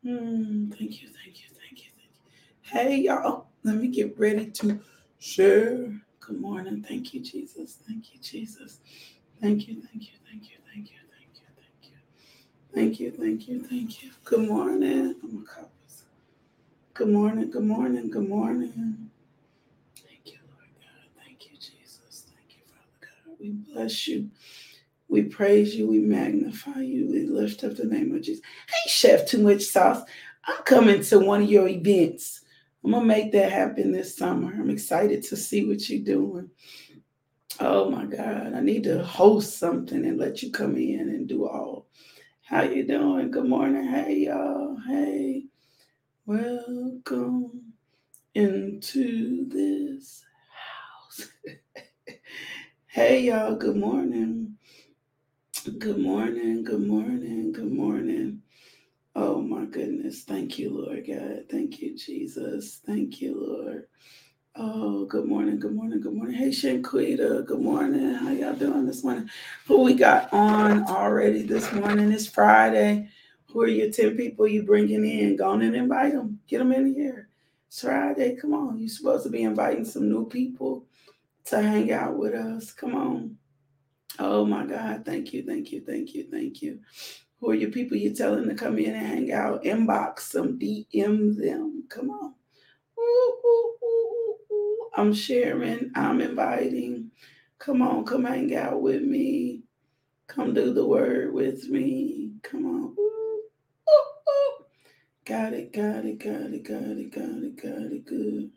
Thank you, thank you, thank you, thank you. Hey, y'all, let me get ready to share. Good morning. Thank you, Jesus. Thank you, Jesus. Thank you, thank you, thank you, thank you, thank you, thank you. Thank you, thank you, thank you. Good morning. Oh my goodness. Good morning, good morning, good morning. Thank you, Lord God. Thank you, Jesus. Thank you, Father God. We bless you. We praise you. We magnify you. We lift up the name of Jesus. Hey, Chef Too Much Sauce. I'm coming to one of your events. I'm going to make that happen this summer. I'm excited to see what you're doing. Oh my God. I need to host something and let you come in and do all. How you doing? Good morning. Hey, y'all. Hey. Welcome into this house. Hey, y'all. Good morning. Good morning. Good morning. Good morning. Oh my goodness. Thank you, Lord God. Thank you, Jesus. Thank you, Lord. Oh, good morning. Good morning. Good morning. Hey, Shanquita. Good morning. How y'all doing this morning? Who we got on already this morning? It's Friday. Who are your 10 people you bringing in? Go on and invite them. Get them in here. It's Friday. Come on. You're supposed to be inviting some new people to hang out with us. Come on. Oh my God. Thank you. Thank you. Thank you. Thank you. Who are your people you're telling to come in and hang out? Inbox them, DM them. Come on. Ooh, ooh, ooh, ooh. I'm sharing. I'm inviting. Come on, come hang out with me. Come do the word with me. Come on. Ooh, ooh, ooh. Got it, got it, got it, got it, got it, got it. Good.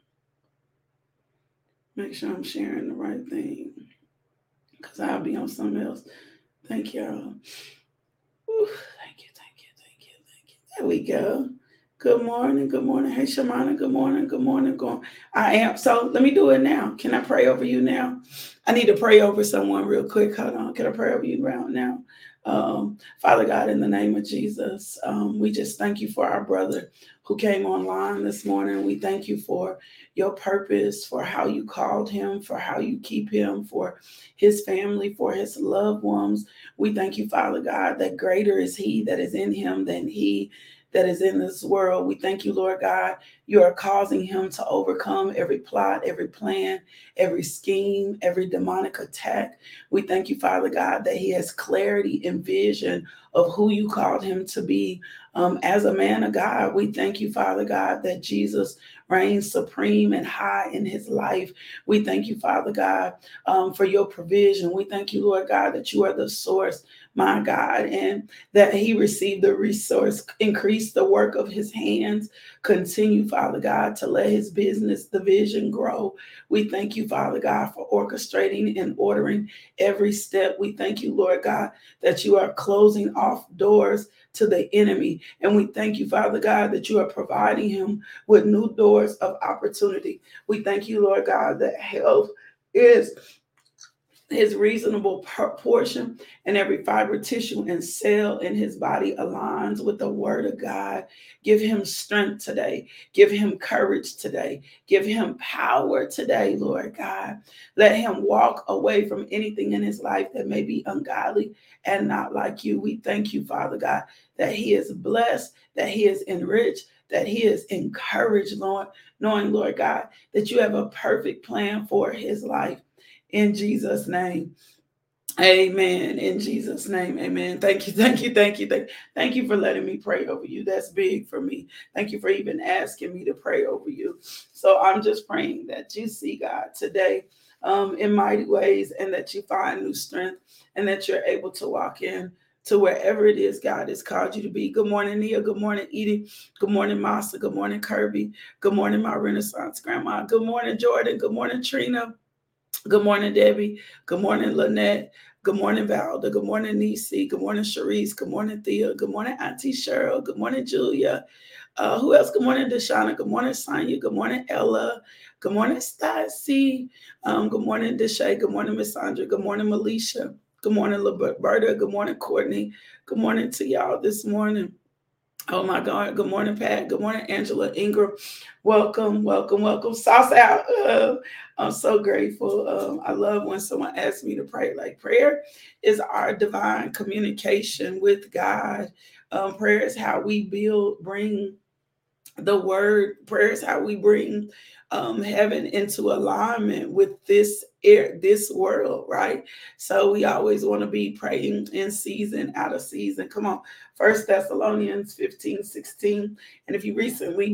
Make sure I'm sharing the right thing. Because I'll be on something else. Thank y'all. Ooh, thank you, thank you, thank you, thank you. There we go. Good morning, good morning. Hey, Shamana, good morning, good morning. I am. So let me do it now. Can I pray over you now? I need to pray over someone real quick. Hold on. Can I pray over you right now? Father God, in the name of Jesus, we just thank you for our brother who came online this morning. We thank you for your purpose, for how you called him, for how you keep him, for his family, for his loved ones. We thank you, Father God, that greater is he that is in him than he that is in this world. We thank you, Lord God. You are causing him to overcome every plot, every plan, every scheme, every demonic attack. We thank you, Father God, that he has clarity and vision of who you called him to be. As a man of God, we thank you, Father God, that Jesus reigns supreme and high in his life. We thank you, Father God, for your provision. We thank you, Lord God, that you are the source, my God, and that he received the resource, increase the work of his hands, continue, Father God, to let his business division grow. We thank you, Father God, for orchestrating and ordering every step. We thank you, Lord God, that you are closing off doors to the enemy. And we thank you, Father God, that you are providing him with new doors of opportunity. We thank you, Lord God, that health is his reasonable portion, and every fiber, tissue, and cell in his body aligns with the word of God. Give him strength today. Give him courage today. Give him power today, Lord God. Let him walk away from anything in his life that may be ungodly and not like you. We thank you, Father God, that he is blessed, that he is enriched, that he is encouraged, Lord, knowing, Lord God, that you have a perfect plan for his life. In Jesus' name. Amen. In Jesus' name. Amen. Thank you. Thank you. Thank you. Thank you for letting me pray over you. That's big for me. Thank you for even asking me to pray over you. So I'm just praying that you see God today in mighty ways, and that you find new strength, and that you're able to walk in to wherever it is God has called you to be. Good morning, Nia. Good morning, Edie. Good morning, Masa. Good morning, Kirby. Good morning, my Renaissance grandma. Good morning, Jordan. Good morning, Trina. Good morning, Debbie. Good morning, Lynette. Good morning, Valda. Good morning, Nisi. Good morning, Sharice. Good morning, Thea. Good morning, Auntie Cheryl. Good morning, Julia. Who else? Good morning, Deshauna. Good morning, Sonia. Good morning, Ella. Good morning, Stacy. Good morning, Deshay. Good morning, Miss Sandra. Good morning, Melisha. Good morning, Roberta. Good morning, Courtney. Good morning to y'all this morning. Oh my God. Good morning, Pat. Good morning, Angela Ingram. Welcome, welcome, welcome. Sauce out. I'm so grateful. I love when someone asks me to pray. Like, prayer is our divine communication with God. Prayer is how we bring the word. Prayer is how we bring heaven into alignment with this world, right? So we always want to be praying in season, out of season. Come on. 1 Thessalonians 15:16. And if you recently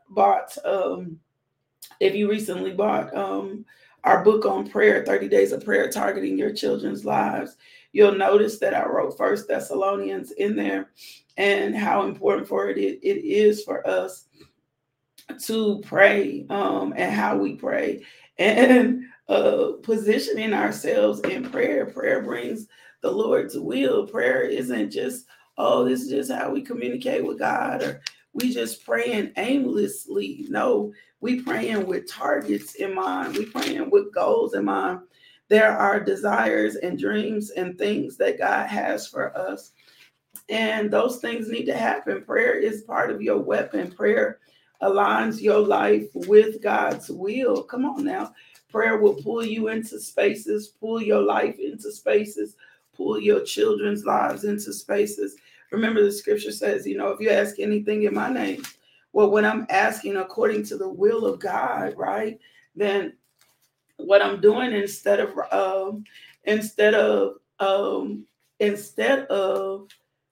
bought our book on prayer, 30 Days of Prayer, Targeting Your Children's Lives, you'll notice that I wrote 1 Thessalonians in there, and how important for it is for us to pray, and how we pray, and positioning ourselves in prayer. Prayer brings the Lord's will. Prayer isn't just, oh, this is just how we communicate with God, or we just praying aimlessly. No, we praying with targets in mind. We praying with goals in mind. There are desires and dreams and things that God has for us, and those things need to happen. Prayer is part of your weapon. Prayer aligns your life with God's will. Come on now. Prayer will pull you into spaces, pull your life into spaces, pull your children's lives into spaces. Remember, the scripture says, if you ask anything in my name, well, when I'm asking according to the will of God, right, then what I'm doing instead of instead of instead of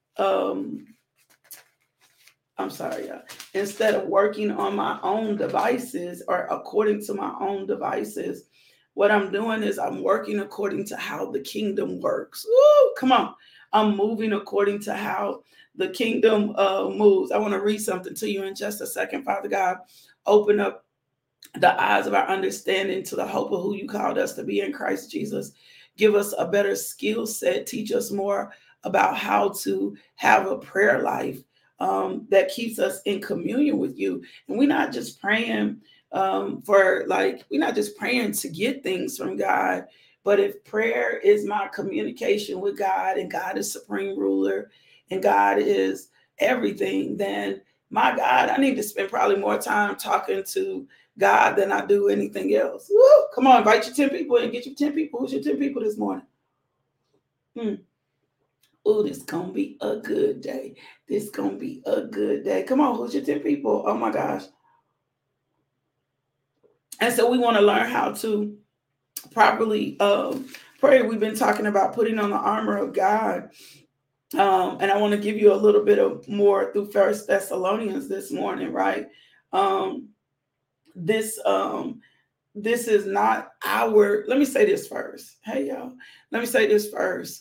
I'm sorry, y'all. Instead of working on my own devices or according to my own devices, what I'm doing is I'm working according to how the kingdom works. Woo, come on. I'm moving according to how the kingdom moves. I want to read something to you in just a second. Father God, open up the eyes of our understanding to the hope of who you called us to be in Christ Jesus. Give us a better skill set. Teach us more about how to have a prayer life that keeps us in communion with you. And we're not just praying we're not just praying to get things from God, but if prayer is my communication with God, and God is supreme ruler, and God is everything, then my God, I need to spend probably more time talking to God than I do anything else. Woo! Come on, invite your 10 people and get your 10 people. Who's your 10 people this morning? Oh, this gonna be a good day. This gonna be a good day. Come on, who's your 10 people? Oh my gosh. And so we want to learn how to properly pray. We've been talking about putting on the armor of God. And I want to give you a little bit of more through 1 Thessalonians this morning, right? This is not our, let me say this first. Hey y'all, let me say this first.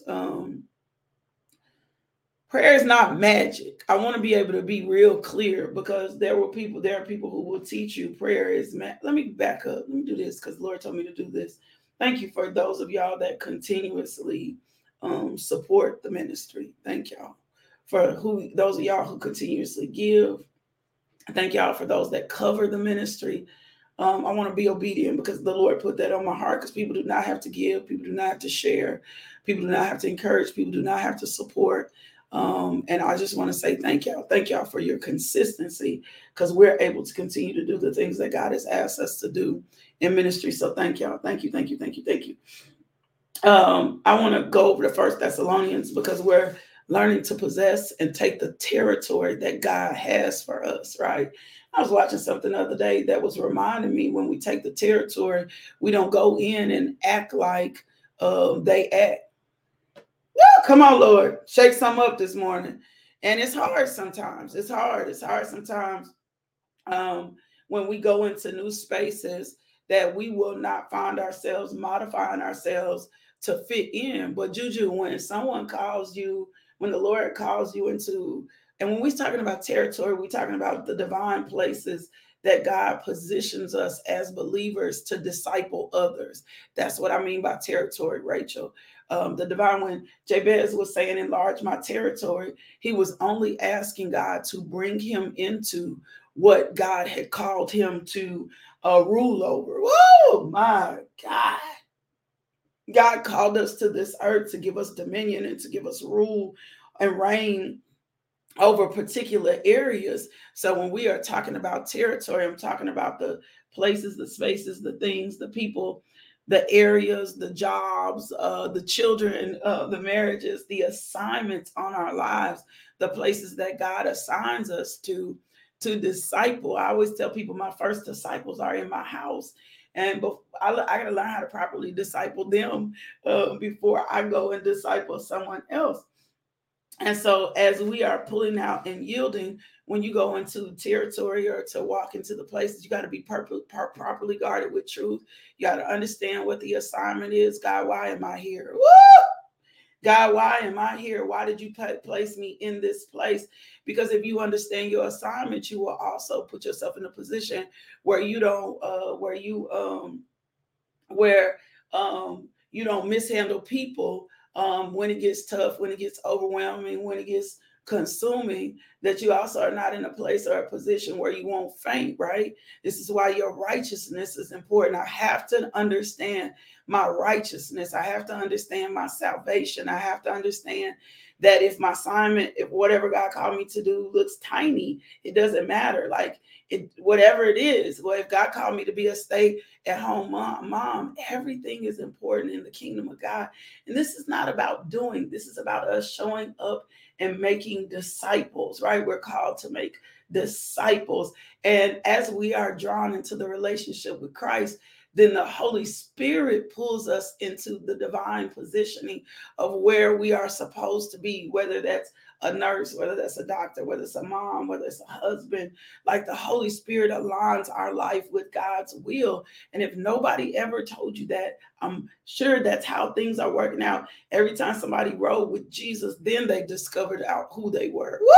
Prayer is not magic. I want to be able to be real clear, because there are people who will teach you prayer is let me back up. Let me do this because the Lord told me to do this. Thank you for those of y'all that continuously support the ministry. Thank y'all for those of y'all who continuously give. Thank y'all for those that cover the ministry. I want to be obedient because the Lord put that on my heart, because people do not have to give. People do not have to share. People do not have to encourage. People do not have to support. And I just want to say thank y'all. Thank y'all for your consistency, because we're able to continue to do the things that God has asked us to do in ministry. So thank y'all. Thank you. Thank you. Thank you. Thank you. I want to go over to 1 Thessalonians, because we're learning to possess and take the territory that God has for us, right? I was watching something the other day that was reminding me, when we take the territory, we don't go in and act like they act. Yeah, come on, Lord. Shake some up this morning. And it's hard sometimes. It's hard. It's hard sometimes when we go into new spaces, that we will not find ourselves modifying ourselves to fit in. But Juju, when someone calls you, when the Lord calls you into, and when we're talking about territory, we're talking about the divine places that God positions us as believers to disciple others. That's what I mean by territory, Rachel. The divine, when Jabez was saying, enlarge my territory, he was only asking God to bring him into what God had called him to rule over. Oh my God. God called us to this earth to give us dominion and to give us rule and reign over particular areas. So when we are talking about territory, I'm talking about the places, the spaces, the things, the people, the areas, the jobs, the children, the marriages, the assignments on our lives, the places that God assigns us to disciple. I always tell people my first disciples are in my house. And I got to learn how to properly disciple them before I go and disciple someone else. And so, as we are pulling out and yielding, when you go into territory or to walk into the places, you got to be properly guarded with truth. You got to understand what the assignment is. God, why am I here? Woo! God, why am I here? Why did you place me in this place? Because if you understand your assignment, you will also put yourself in a position where you don't, where you don't mishandle people when it gets tough, when it gets overwhelming, when it gets consuming, that you also are not in a place or a position where you won't faint, right? This is why your righteousness is important. I have to understand my righteousness. I have to understand my salvation. I have to understand that if my assignment, if whatever God called me to do looks tiny, it doesn't matter. Like whatever it is, well, if God called me to be a stay-at-home mom, everything is important in the kingdom of God. And this is not about doing, this is about us showing up and making disciples, right? We're called to make disciples. And as we are drawn into the relationship with Christ, then the Holy Spirit pulls us into the divine positioning of where we are supposed to be, whether that's a nurse, whether that's a doctor, whether it's a mom, whether it's a husband. Like the Holy Spirit aligns our life with God's will. And if nobody ever told you that, I'm sure that's how things are working out. Every time somebody rode with Jesus, then they discovered out who they were. Woo!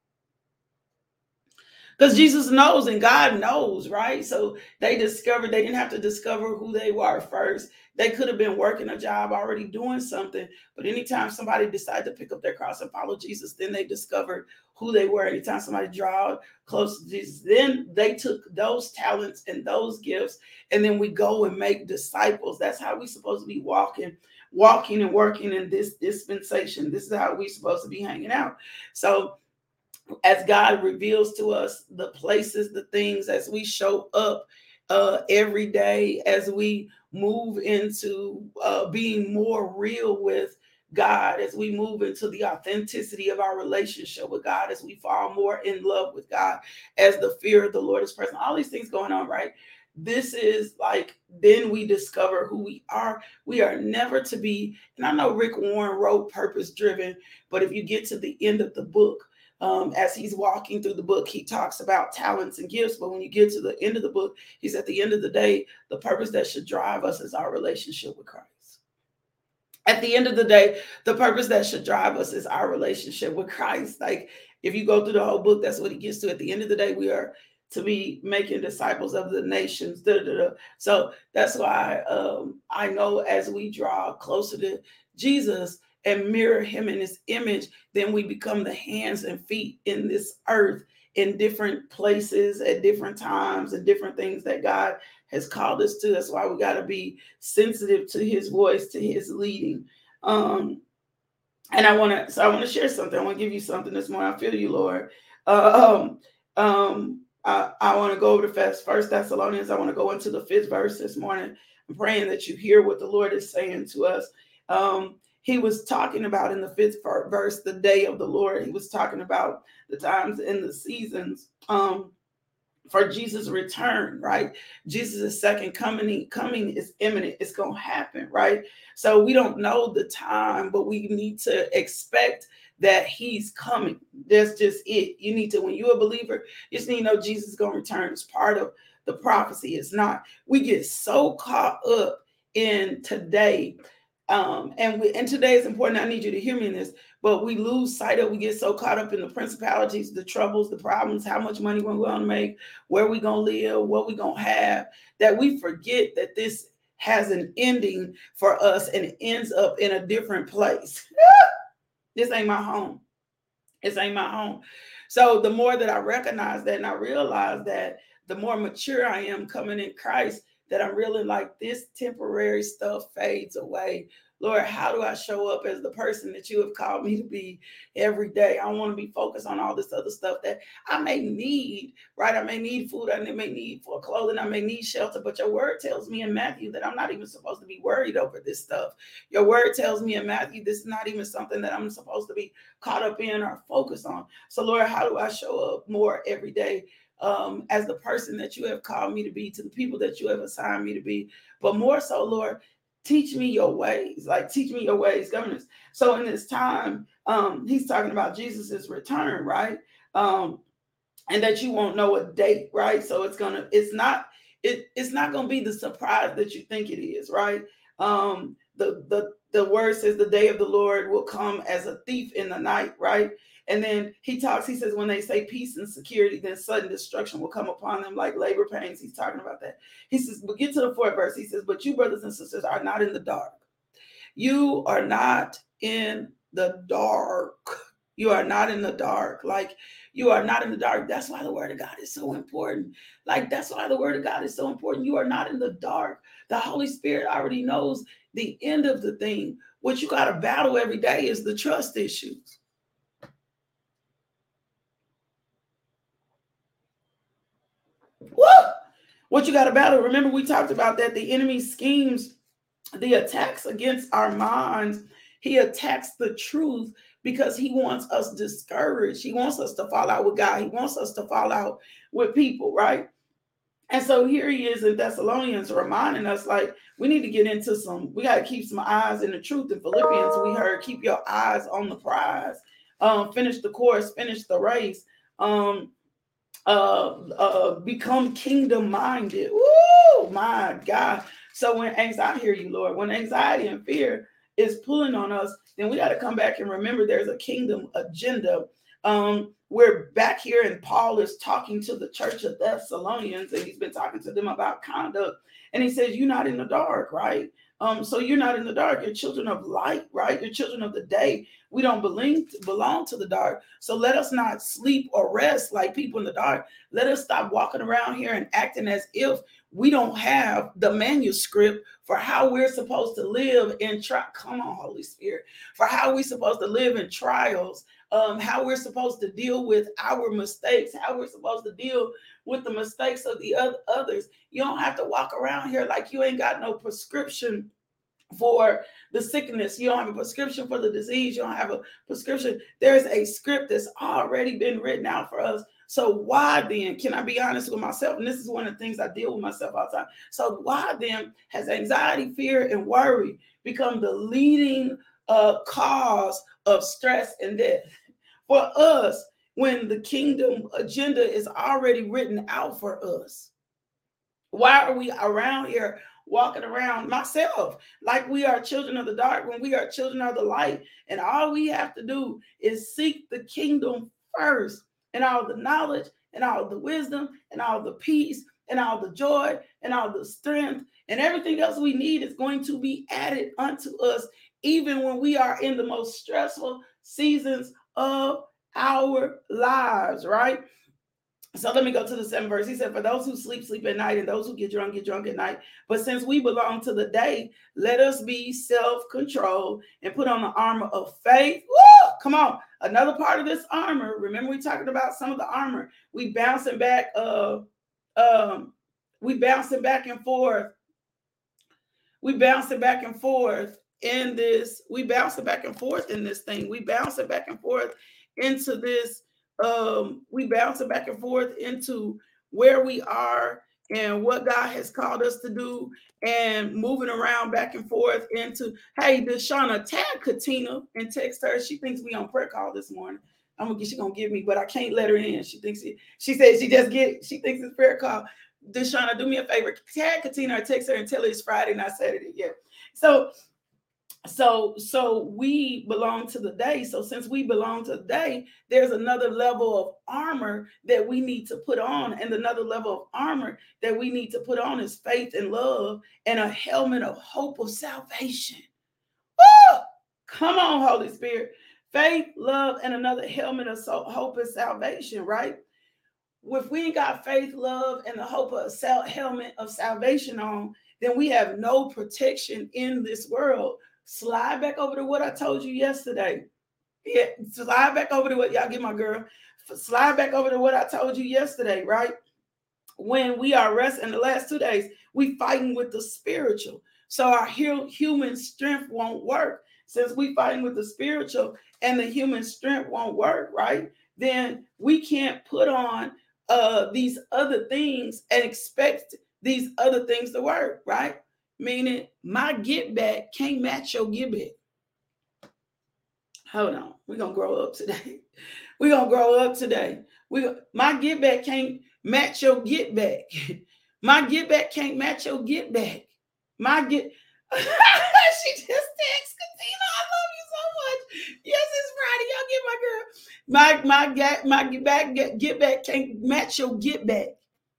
Because Jesus knows and God knows, right? So they discovered, they didn't have to discover who they were first. They could have been working a job, already doing something. But anytime somebody decided to pick up their cross and follow Jesus, then they discovered who they were. Anytime somebody drew close to Jesus, then they took those talents and those gifts, and then we go and make disciples. That's how we're supposed to be walking and working in this dispensation. This is how we're supposed to be hanging out. So as God reveals to us the places, the things, as we show up every day, as we move into being more real with God, as we move into the authenticity of our relationship with God, as we fall more in love with God, as the fear of the Lord is present, all these things going on, right? This is like, then we discover who we are. We are never to be, and I know Rick Warren wrote Purpose Driven, but if you get to the end of the book, as he's walking through the book, he talks about talents and gifts. But when you get to the end of the book, he's at the end of the day, the purpose that should drive us is our relationship with Christ. At the end of the day, the purpose that should drive us is our relationship with Christ. Like if you go through the whole book, that's what he gets to. At the end of the day, we are to be making disciples of the nations. So that's why I know as we draw closer to Jesus and mirror him in his image, then we become the hands and feet in this earth in different places at different times and different things that God has called us to. That's why we got to be sensitive to his voice, to his leading. And I want to share something. I want to give you something this morning. I feel you, Lord. I want to go over to First Thessalonians. I want to go into the 5th verse this morning. I'm praying that you hear what the Lord is saying to us. He was talking about in the 5th verse, the day of the Lord. He was talking about the times and the seasons for Jesus' return, right? Jesus' second coming is imminent. It's going to happen, right? So we don't know the time, but we need to expect that he's coming. That's just it. You need to, when you're a believer, you just need to know Jesus is going to return. It's part of the prophecy. It's not. We get so caught up in today. And today is important. I need you to hear me in this, but we lose sight of, we get so caught up in the principalities, the troubles, the problems, how much money we're going to make, where we're going to live, what we're going to have, that we forget that this has an ending for us and it ends up in a different place. This ain't my home. This ain't my home. So the more that I recognize that and I realize that, the more mature I am coming in Christ, that I'm really like, this temporary stuff fades away. Lord, how do I show up as the person that you have called me to be every day? I want to be focused on all this other stuff that I may need, right? I may need food, I may need for clothing, I may need shelter, but your word tells me in Matthew that I'm not even supposed to be worried over this stuff. Your word tells me in Matthew this is not even something that I'm supposed to be caught up in or focused on. So Lord, how do I show up more every day as the person that you have called me to be, to the people that you have assigned me to be? But more so, Lord, teach me your ways, like teach me your ways, governors. So in this time, he's talking about Jesus's return, right? And that you won't know a date, right? So it's not gonna be the surprise that you think it is, right? The word says the day of the Lord will come as a thief in the night, right? And then he says, when they say peace and security, then sudden destruction will come upon them like labor pains. He's talking about that. He says, but get to the 4th verse. He says, but you, brothers and sisters, are not in the dark. You are not in the dark. You are not in the dark. Like, you are not in the dark. That's why the word of God is so important. Like, that's why the word of God is so important. You are not in the dark. The Holy Spirit already knows the end of the thing. What you got to battle every day is the trust issues. Woo! What you got to battle. Remember, we talked about that. The enemy schemes, the attacks against our minds. He attacks the truth because he wants us discouraged. He wants us to fall out with God. He wants us to fall out with people, right? And so here he is in Thessalonians reminding us, like, we need to get into we got to keep some eyes in the truth. In Philippians, we heard, keep your eyes on the prize. Finish the course, finish the race. Become kingdom minded. Woo, my God. So when anxiety, I hear you, Lord, when anxiety and fear is pulling on us, then we got to come back and remember there's a kingdom agenda. We're back here and Paul is talking to the church of Thessalonians, and he's been talking to them about conduct. And he says, you're not in the dark, right? So you're not in the dark. You're children of light, right? You're children of the day. We don't belong to the dark. So let us not sleep or rest like people in the dark. Let us stop walking around here and acting as if we don't have the manuscript for how we're supposed to live in come on, Holy Spirit, for how we're supposed to live in trials, how we're supposed to deal with our mistakes, how we're supposed to deal with the mistakes of the others. You don't have to walk around here like you ain't got no prescription for the sickness. You don't have a prescription for the disease. You don't have a prescription. There's a script that's already been written out for us. So why then, can I be honest with myself? And this is one of the things I deal with myself all the time. So why then has anxiety, fear, and worry become the leading cause of stress and death for us when the kingdom agenda is already written out for us? Why are we around here walking around, myself, like we are children of the dark when we are children of the light? And all we have to do is seek the kingdom first, and all the knowledge and all the wisdom and all the peace and all the joy and all the strength and everything else we need is going to be added unto us, even when we are in the most stressful seasons of our lives, right? So let me go to the 7th verse. He said, for those who sleep, sleep at night, and those who get drunk at night. But since we belong to the day, let us be self-controlled and put on the armor of faith. Woo! Come on. Another part of this armor. Remember, we talking about some of the armor. We bouncing back and forth. We bouncing back and forth in this. We bouncing back and forth in this thing. We bouncing back and forth into this. We bounce it back and forth into where we are and what God has called us to do, and moving around back and forth into, hey, Deshauna, tag Katina and text her. She thinks we on prayer call this morning. She's gonna give me, but I can't let her in. She thinks she said she thinks it's prayer call. Deshauna, do me a favor, tag Katina or text her and tell her it's Friday, not Saturday. Yeah. So we belong to the day. So since we belong to the day, there's another level of armor that we need to put on. And another level of armor that we need to put on is faith and love and a helmet of hope of salvation. Woo! Come on, Holy Spirit. Faith, love, and another helmet of hope and salvation, right? if we ain't got faith, love, and the hope of helmet of salvation on, then we have no protection in this world. Slide back over to what I told you yesterday. Yeah, slide back over to what y'all get my girl. Slide back over to what I told you yesterday, right? When we are resting the last 2 days, we fighting with the spiritual. So our human strength won't work. Since we fighting with the spiritual and the human strength won't work, right? Then we can't put on these other things and expect these other things to work, right? Meaning my get back can't match your give back. Hold on. We're going to grow up today. We're going to grow up today. My get back can't match your get back. My get back can't match your get back. My get she just texted Katina, I love you so much. Yes, it's Friday. Y'all get my girl. My get back can't match your get back.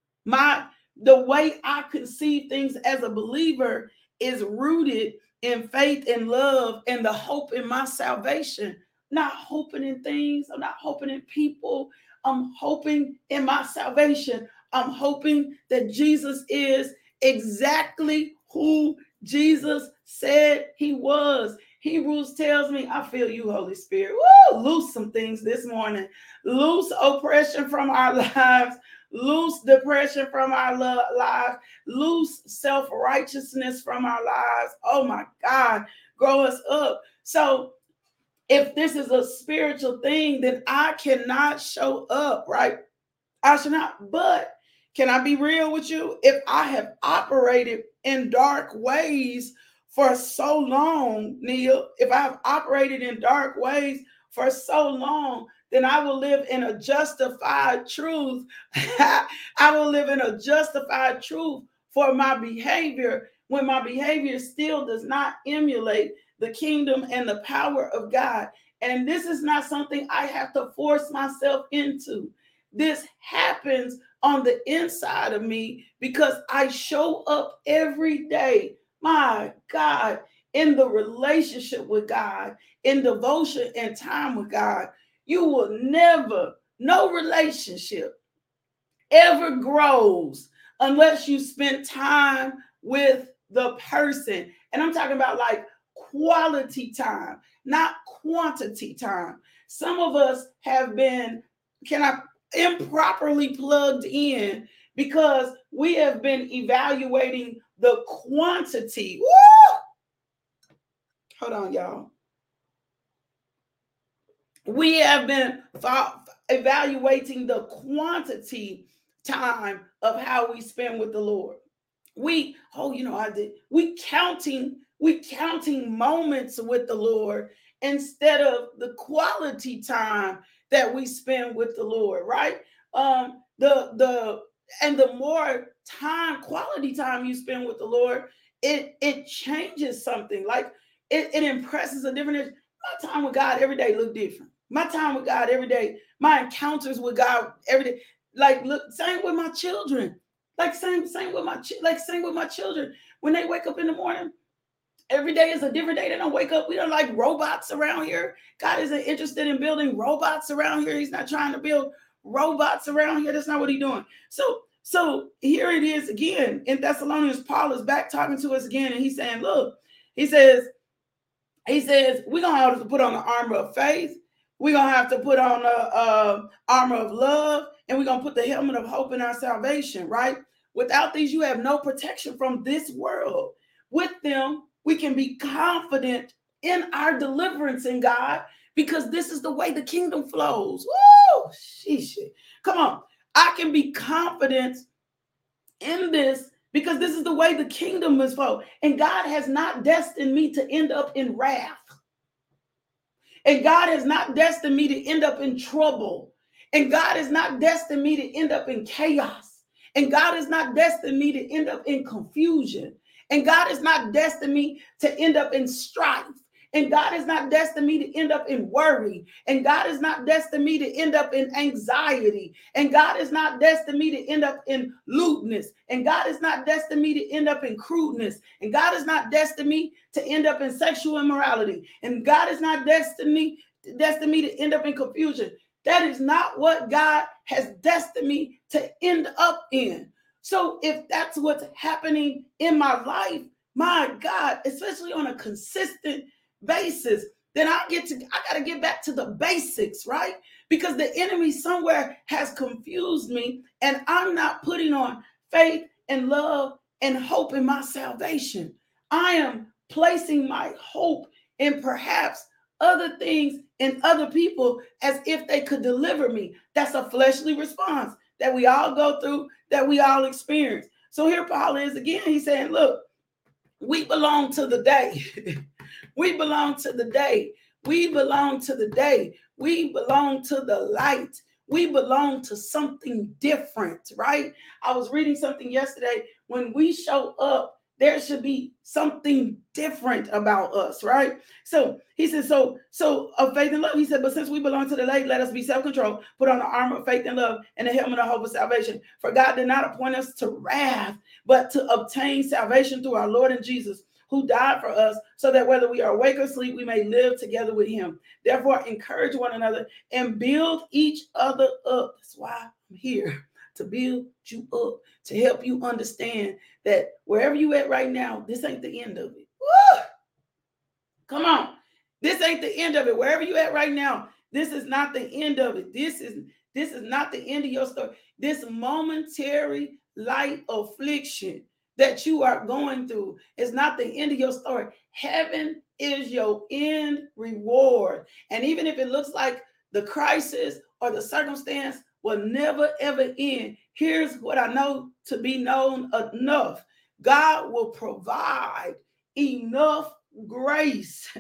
The way I conceive things as a believer is rooted in faith and love and the hope in my salvation. Not hoping in things. I'm not hoping in people. I'm hoping in my salvation. I'm hoping that Jesus is exactly who Jesus said he was. Hebrews tells me, I feel you, Holy Spirit. Woo, loose some things this morning. Loose oppression from our lives. Loose depression from our lives. Loose self-righteousness from our lives. Oh my God, grow us up. So if this is a spiritual thing, then I cannot show up, right? I should not. But can I be real with you? If I have operated in dark ways for so long, Neil, if I have operated in dark ways for so long, then I will live in a justified truth. I will live in a justified truth for my behavior when my behavior still does not emulate the kingdom and the power of God. And this is not something I have to force myself into. This happens on the inside of me because I show up every day, my God, in the relationship with God, in devotion and time with God. You will never, no relationship ever grows unless you spend time with the person. And I'm talking about like quality time, not quantity time. Some of us have been, improperly plugged in because we have been evaluating the quantity. Woo! Hold on, y'all. We have been evaluating the quantity time of how we spend with the Lord. We counting moments with the Lord instead of the quality time that we spend with the Lord, right? The more quality time you spend with the Lord, it changes something. Like it impresses a different. My time with God every day look different. My time with God every day, my encounters with God every day. Like, look, same with my children. Like same with my children. When they wake up in the morning, every day is a different day. They don't wake up. We don't like robots around here. God isn't interested in building robots around here. He's not trying to build robots around here. That's not what he's doing. So here it is again in Thessalonians. Paul is back talking to us again, and he's saying, look, he says, we're gonna have to put on the armor of faith. We're gonna have to put on the armor of love, and we're gonna put the helmet of hope in our salvation, right? Without these, you have no protection from this world. With them, we can be confident in our deliverance in God because this is the way the kingdom flows. Woo! Sheesh. Come on. I can be confident in this because this is the way the kingdom is flowing. And God has not destined me to end up in wrath. And God has not destined me to end up in trouble. And God has not destined me to end up in chaos. And God has not destined me to end up in confusion. And God has not destined me to end up in strife. And God has not destined me to end up in worry. And God has not destined me to end up in anxiety. And God has not destined me to end up in lewdness. And God has not destined me to end up in crudeness. And God has not destined me to end up in sexual immorality. And God has not destined me to end up in confusion. That is not what God has destined me to end up in. So if that's what's happening in my life, my God, especially on a consistent basis, then I got to get back to the basics, right? Because the enemy somewhere has confused me, and I'm not putting on faith and love and hope in my salvation. I am placing my hope in perhaps other things and other people as if they could deliver me. That's a fleshly response that we all go through, that we all experience. So here Paul is again. He's saying, look, we belong to the day. We belong to the day. We belong to the day. We belong to the light. We belong to something different, right? I was reading something yesterday. When we show up, there should be something different about us, right? So he said, so of faith and love. He said, but since we belong to the light, let us be self-controlled, put on the armor of faith and love and the helmet of hope of salvation. For God did not appoint us to wrath, but to obtain salvation through our Lord and Jesus, who died for us, so that whether we are awake or asleep, we may live together with him. Therefore, encourage one another and build each other up. That's why I'm here, to build you up, to help you understand that wherever you at right now, this ain't the end of it. Woo! Come on. This ain't the end of it. Wherever you at right now, this is not the end of it. This is not the end of your story. This momentary light affliction that you are going through is not the end of your story. Heaven is your end reward. And even if it looks like the crisis or the circumstance will never, ever end, here's what I know to be known enough. God will provide enough grace.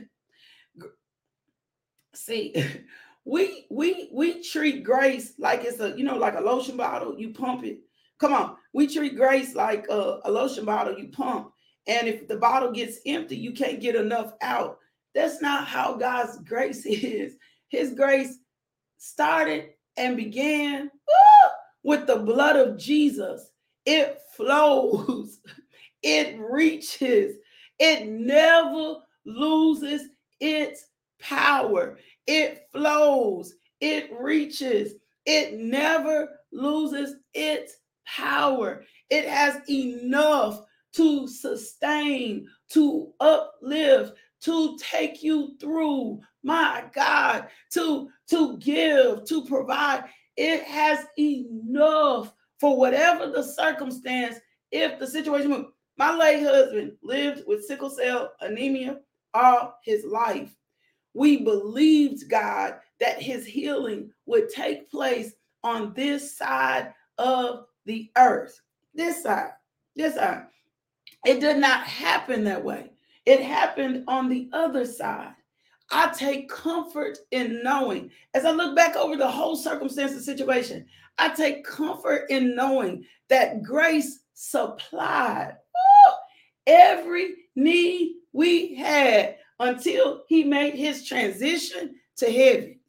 See, we treat grace like it's a, like a lotion bottle, you pump it. Come on, we treat grace like a lotion bottle, you pump. And if the bottle gets empty, you can't get enough out. That's not how God's grace is. His grace started and began with the blood of Jesus. It flows, it reaches, it never loses its power. It flows, it reaches, it never loses its power. It has enough to sustain, to uplift, to take you through, my God, to give, to provide. It has enough for whatever the circumstance. If the situation, my late husband lived with sickle cell anemia all his life. We believed God that his healing would take place on this side of the earth. This side. It did not happen that way. It happened on the other side. I take comfort in knowing, as I look back over the whole circumstance and situation, I take comfort in knowing that grace supplied every need we had until he made his transition to heaven.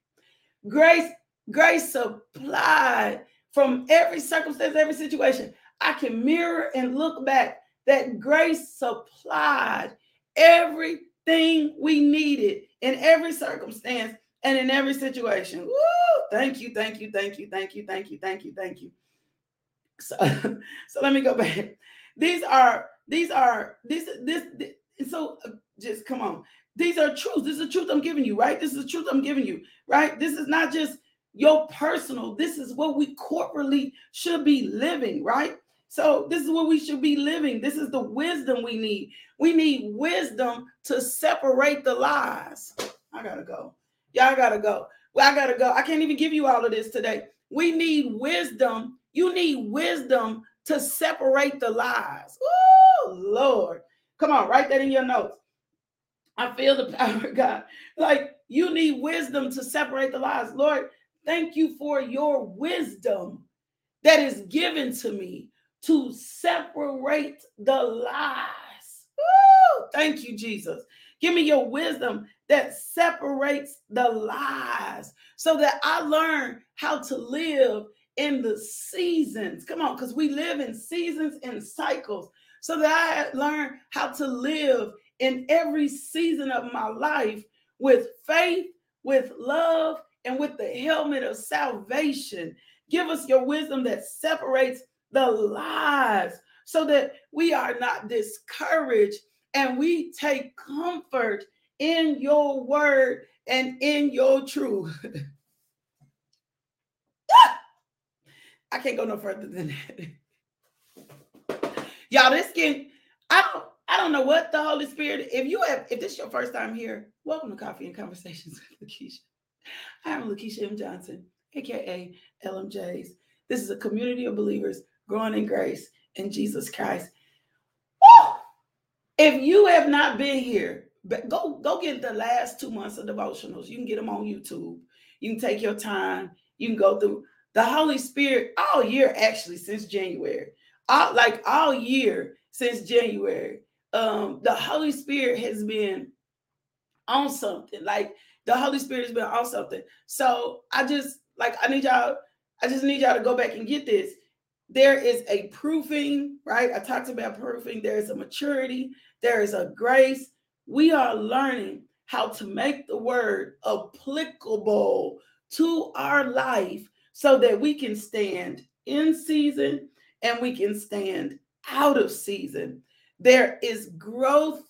Grace supplied from every circumstance, every situation. I can mirror and look back that grace supplied everything we needed in every circumstance and in every situation. Woo! Thank you. So let me go back. So just come on. These are truths. This is the truth I'm giving you, right? This is the truth I'm giving you, right? This is not just your personal. This is what we corporately should be living, right? So this is what we should be living. This is the wisdom we need. We need wisdom to separate the lies. I gotta go. Y'all gotta go. Well, I gotta go. I can't even give you all of this today. We need wisdom. You need wisdom to separate the lies. Oh, Lord. Come on, write that in your notes. I feel the power of God. Like, you need wisdom to separate the lies. Lord, thank you for your wisdom that is given to me to separate the lies. Woo! Thank you, Jesus. Give me your wisdom that separates the lies so that I learn how to live in the seasons. Come on, because we live in seasons and cycles. So that I learn how to live in every season of my life with faith, with love, and with the helmet of salvation. Give us your wisdom that separates the lies so that we are not discouraged and we take comfort in your word and in your truth. I can't go no further than that. Y'all, I don't know what the Holy Spirit, if this is your first time here, welcome to Coffee and Conversations with Lakeisha. I am Lakeisha M. Johnson, aka LMJs. This is a community of believers growing in grace in Jesus Christ. Woo! If you have not been here, go get the last 2 months of devotionals. You can get them on YouTube. You can take your time. You can go through the Holy Spirit all year, actually, since January. All year since January. The Holy Spirit has been on something. Like the Holy Spirit has been on something. So I just need y'all to go back and get this. There is a proofing, right? I talked about proofing. There is a maturity. There is a grace. We are learning how to make the word applicable to our life so that we can stand in season and we can stand out of season. There is growth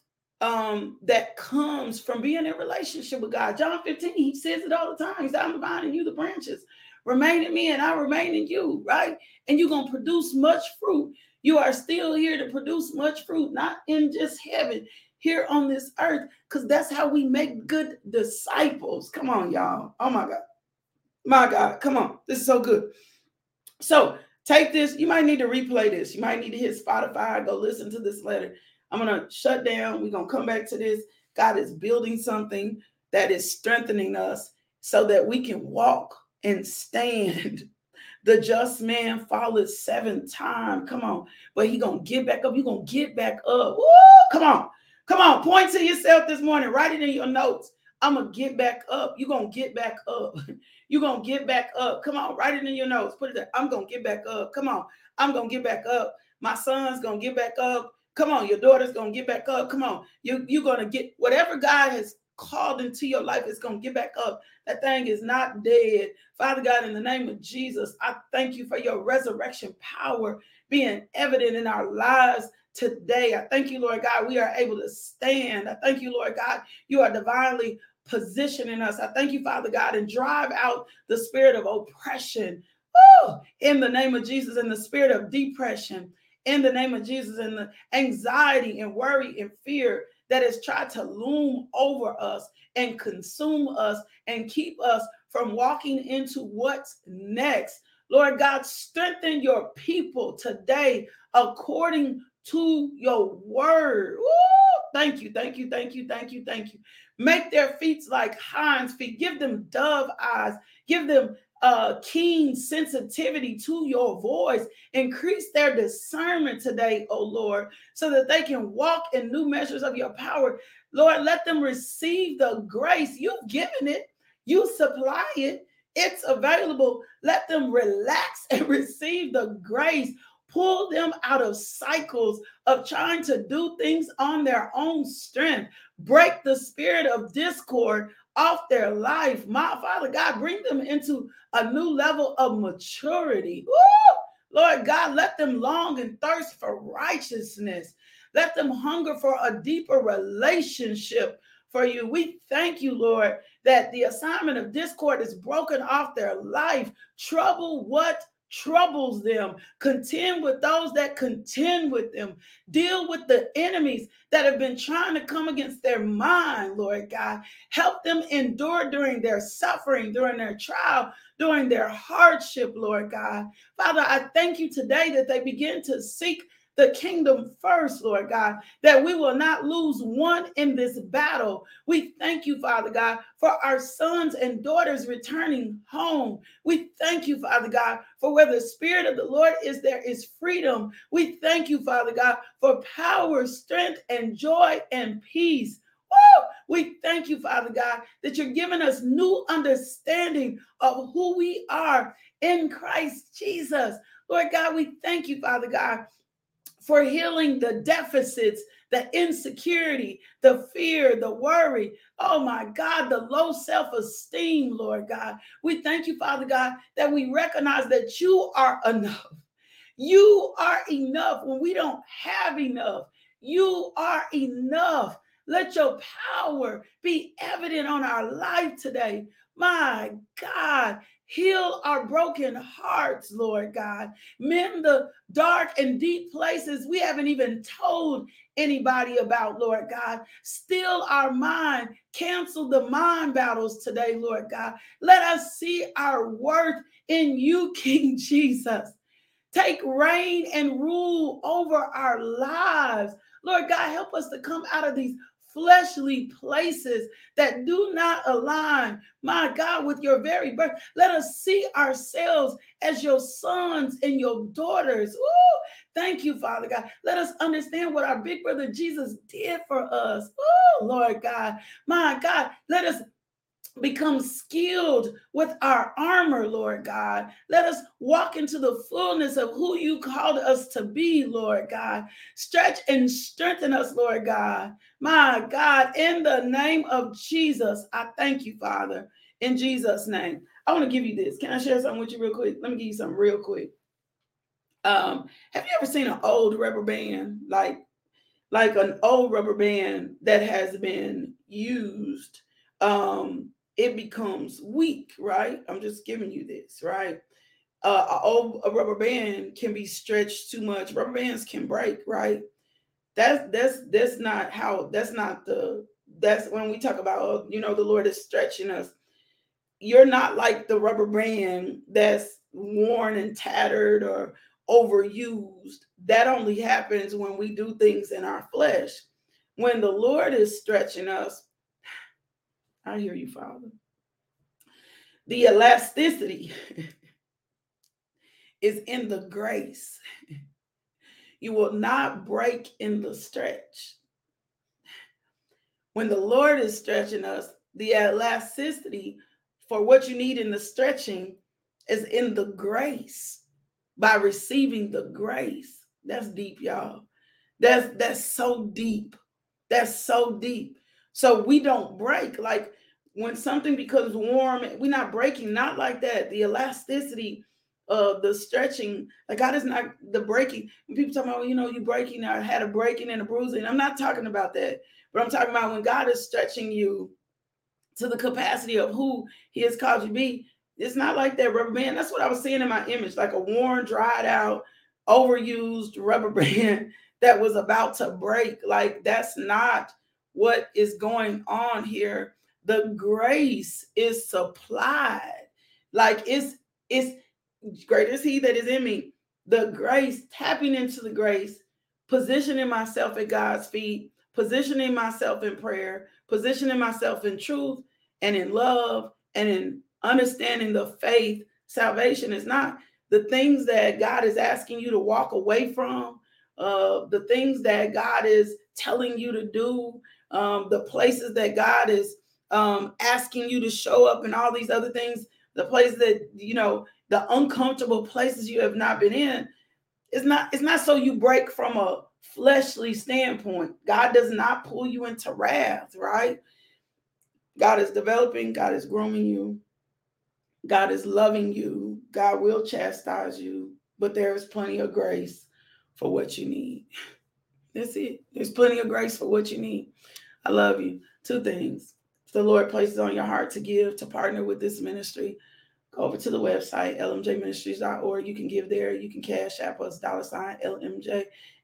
that comes from being in relationship with God. John 15, he says it all the time. He said, I'm the vine and you the branches. Remain in me and I remain in you, right? And you're going to produce much fruit. You are still here to produce much fruit, not in just heaven, here on this earth, because that's how we make good disciples. Come on, y'all. Oh, my God. My God. Come on. This is so good. So take this. You might need to replay this. You might need to hit Spotify. Go listen to this letter. I'm going to shut down. We're going to come back to this. God is building something that is strengthening us so that we can walk and stand. The just man falleth 7 times. Come on. But he going to get back up. You're going to get back up. Woo! Come on. Come on. Point to yourself this morning. Write it in your notes. I'm going to get back up. You're going to get back up. You're going to get back up. Come on. Write it in your notes. Put it there. I'm going to get back up. Come on. I'm going to get back up. My son's going to get back up. Come on. Your daughter's going to get back up. Come on. You're going to get whatever God has called into your life is going to get back up. That thing is not dead. Father God, in the name of Jesus, I thank you for your resurrection power being evident in our lives today. I thank you, Lord God, we are able to stand. I thank you, Lord God, you are divinely positioning us. I thank you, Father God, and drive out the spirit of oppression. In the name of Jesus, and the spirit of depression, in the name of Jesus, and the anxiety and worry and fear that has tried to loom over us and consume us and keep us from walking into what's next. Lord God, strengthen your people today according to your word. Woo! Thank you, thank you, thank you, thank you, thank you. Make their feet like hinds feet. Give them dove eyes. Give them keen sensitivity to your voice. Increase their discernment today, oh Lord, so that they can walk in new measures of your power. Lord, let them receive the grace. You've given it. You supply it. It's available. Let them relax and receive the grace. Pull them out of cycles of trying to do things on their own strength. Break the spirit of discord off their life. My Father God, bring them into a new level of maturity. Woo! Lord God, let them long and thirst for righteousness. Let them hunger for a deeper relationship for you. We thank you, Lord, that the assignment of discord is broken off their life. Trouble what troubles them. Contend with those that contend with them. Deal with the enemies that have been trying to come against their mind, Lord God. Help them endure during their suffering, during their trial, during their hardship, Lord God. Father, I thank you today that they begin to seek the kingdom first, Lord God, that we will not lose one in this battle. We thank you, Father God, for our sons and daughters returning home. We thank you, Father God, for where the Spirit of the Lord is, there is freedom. We thank you, Father God, for power, strength, and joy and peace. Woo! We thank you, Father God, that you're giving us new understanding of who we are in Christ Jesus. Lord God, we thank you, Father God, for healing the deficits the insecurity, the fear, the worry. Oh my God, the low self-esteem, Lord God. We thank you, Father God, that we recognize that you are enough. You are enough when we don't have enough. You are enough. Let your power be evident on our life today. My God, heal our broken hearts, Lord God. Mend the dark and deep places we haven't even told anybody about, Lord God. Still our mind. Cancel the mind battles today, Lord God. Let us see our worth in you, King Jesus. Take reign and rule over our lives. Lord God, help us to come out of these fleshly places that do not align, my God, with your very birth. Let us see ourselves as your sons and your daughters. Ooh, thank you, Father God. Let us understand what our big brother Jesus did for us. Oh, Lord God, my God, let us become skilled with our armor, Lord God. Let us walk into the fullness of who you called us to be, Lord God. Stretch and strengthen us, Lord God. My God, in the name of Jesus, I thank you, Father, in Jesus' name. I want to give you this. Can I share something with you real quick? Let me give you something real quick. Have you ever seen an old rubber band, like an old rubber band that has been used? It becomes weak, right? I'm just giving you this, right? A rubber band can be stretched too much. Rubber bands can break, right? That's not how. That's when we talk about, the Lord is stretching us. You're not like the rubber band that's worn and tattered or overused. That only happens when we do things in our flesh. When the Lord is stretching us, I hear you, Father. The elasticity is in the grace. You will not break in the stretch. When the Lord is stretching us, the elasticity for what you need in the stretching is in the grace, by receiving the grace. That's deep, y'all. That's so deep. That's so deep. So we don't break. Like when something becomes warm, we're not breaking, not like that. The elasticity of the stretching, like God is not the breaking. When people talk about, you breaking, I had a breaking and a bruising. I'm not talking about that. But I'm talking about when God is stretching you to the capacity of who he has called you to be. It's not like that rubber band. That's what I was seeing in my image, like a worn, dried out, overused rubber band that was about to break. Like that's not what is going on here. The grace is supplied. Like it's greater is he that is in me. The grace, tapping into the grace, positioning myself at God's feet, positioning myself in prayer, positioning myself in truth and in love and in understanding the faith. Salvation is not the things that God is asking you to walk away from, the things that God is telling you to do, the places that God is asking you to show up, and all these other things, the places that, the uncomfortable places you have not been in. It's not so you break from a fleshly standpoint. God does not pull you into wrath, right? God is developing, God is grooming you, God is loving you, God will chastise you, but there is plenty of grace for what you need. That's it. There's plenty of grace for what you need. I love you. Two things. If the Lord places on your heart to give, to partner with this ministry, go over to the website, lmjministries.org. You can give there. You can cash app us $LMJ,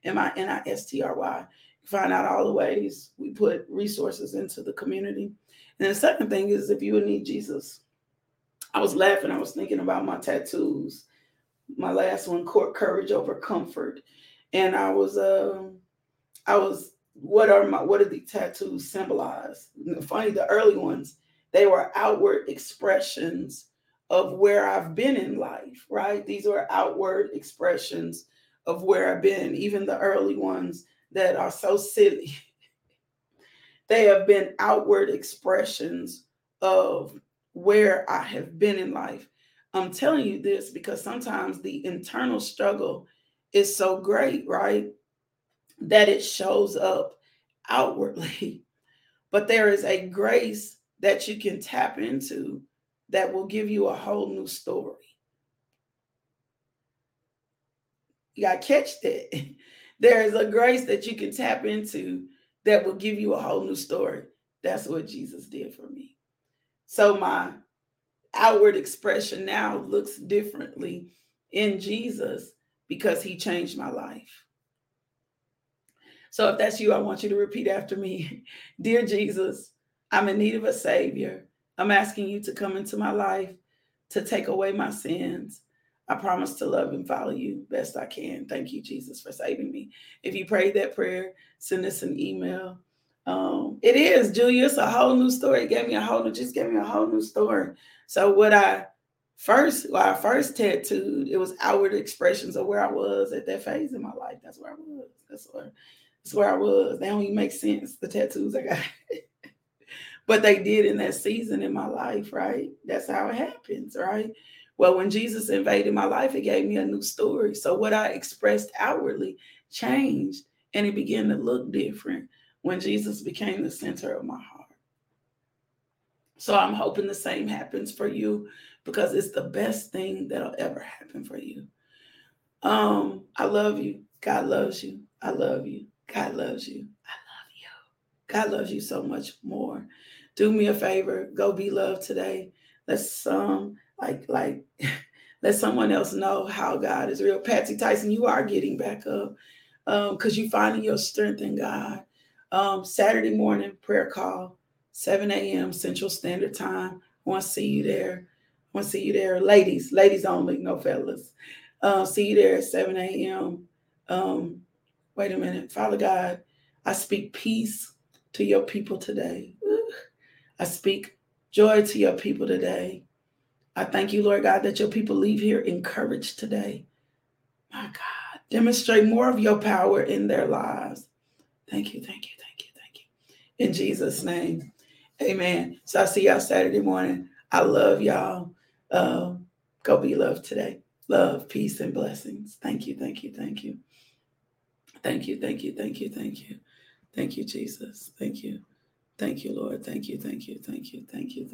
MINISTRY. You find out all the ways we put resources into the community. And the second thing is, if you would need Jesus. I was laughing. I was thinking about my tattoos. My last one, Courage Over Comfort. And I was, what do the tattoos symbolize? Funny, the early ones, they were outward expressions of where I've been in life, right? These are outward expressions of where I've been. Even the early ones that are so silly, they have been outward expressions of where I have been in life. I'm telling you this because sometimes the internal struggle is so great, right, that it shows up outwardly, but there is a grace that you can tap into that will give you a whole new story. You got to catch that. There is a grace that you can tap into that will give you a whole new story. That's what Jesus did for me. So my outward expression now looks differently in Jesus because he changed my life. So if that's you, I want you to repeat after me. Dear Jesus, I'm in need of a Savior. I'm asking you to come into my life to take away my sins. I promise to love and follow you best I can. Thank you, Jesus, for saving me. If you prayed that prayer, send us an email. It is, Julia, it's a whole new story. It gave me a whole new story. So our first tattooed, it was outward expressions of where I was at that phase in my life. That's where I was. That's where I was. They don't even make sense, the tattoos I got. But they did in that season in my life, right? That's how it happens, right? Well, when Jesus invaded my life, it gave me a new story. So what I expressed outwardly changed, and it began to look different when Jesus became the center of my heart. So I'm hoping the same happens for you because it's the best thing that'll ever happen for you. I love you. God loves you. I love you. God loves you. I love you. God loves you so much more. Do me a favor. Go be loved today. Let's let someone else know how God is real. Patsy Tyson, you are getting back up because you're finding your strength in God. Saturday morning prayer call, 7 a.m. Central Standard Time. I want to see you there. I want to see you there. Ladies only, no fellas. See you there at 7 a.m. Wait a minute. Father God, I speak peace to your people today. I speak joy to your people today. I thank you, Lord God, that your people leave here encouraged today. My God, demonstrate more of your power in their lives. Thank you, thank you, thank you, thank you. In Jesus' name, amen. So I see y'all Saturday morning. I love y'all. Go be loved today. Love, peace, and blessings. Thank you, thank you, thank you. Thank you, thank you, thank you, thank you. Thank you, Jesus. Thank you. Thank you, Lord. Thank you, thank you, thank you, thank you.